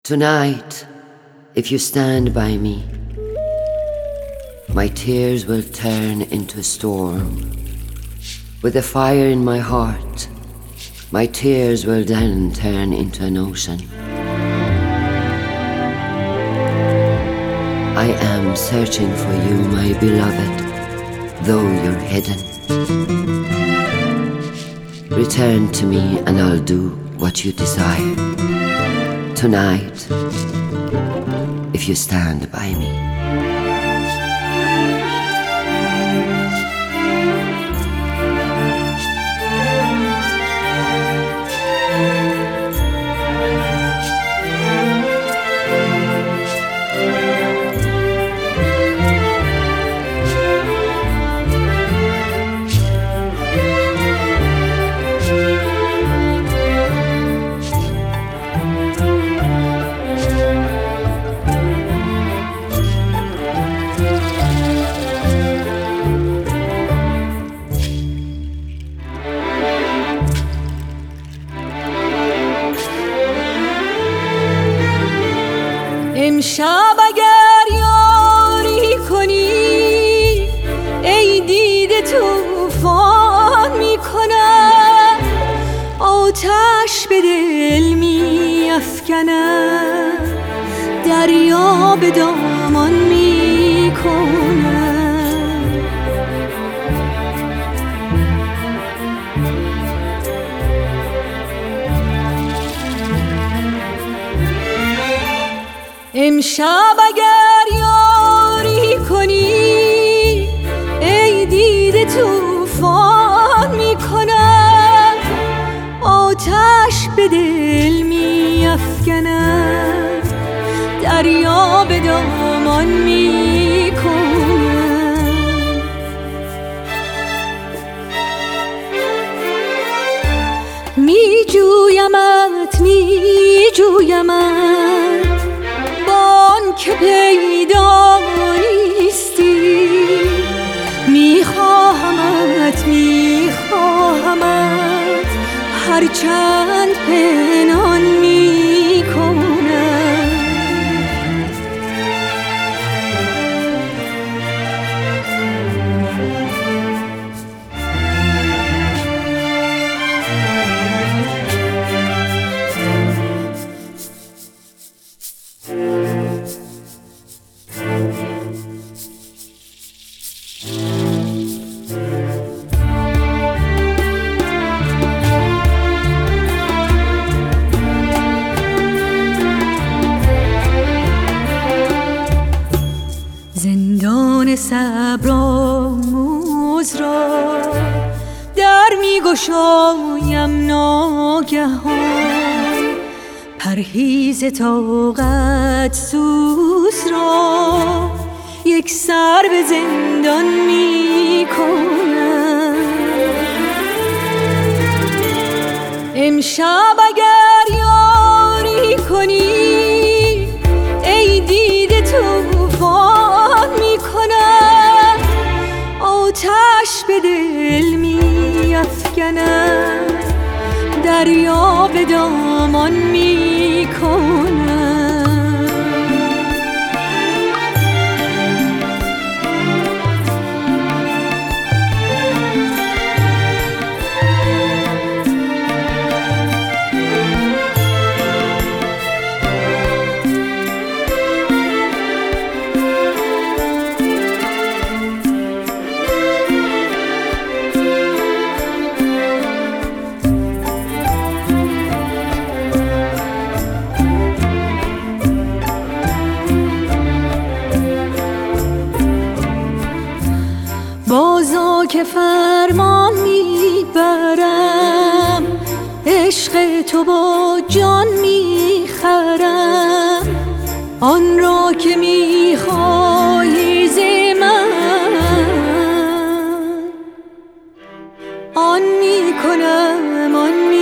Tonight, if you stand by me, my tears will turn into a storm. With a fire in my heart, my tears will then turn into an ocean. I am searching for you, my beloved, though you're hidden. Return to me and I'll do what you desire. Tonight, if you stand by me. امشب اگر یاری کنی ای دیده طوفان میکنم، آتش به دل میافکنم، دریا به دامان میکنم. امشب اگر یاری کنی ای دیده طوفان میکنم، آتش به دل میافکنم، دریا به دامان میکنم. میجویمت که پیدا نیستی، میخواهمت هرچند پنهان میکنم. زندان صبرآموز را در میگشایم ناگهان، پرهیز طاقت سوز را یک سر به زندان میکنم. امشب اگر یاری کنی ای دیده طوفان میکنم، آتش به دل میافکنم، دریا به دامان میکنم. بازا که فرمان میبرم، عشق تو با جان میخرم، آن را که میخواهی ز من آن میکنم.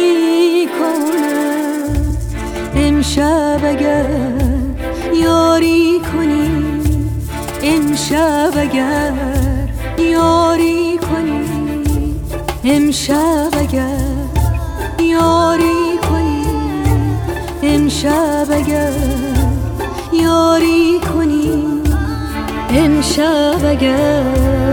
امشب اگر یاری کنی، امشب اگر یاری کنی، امشب اگر یاری کنی، امشب اگر یاری کنی، امشب اگر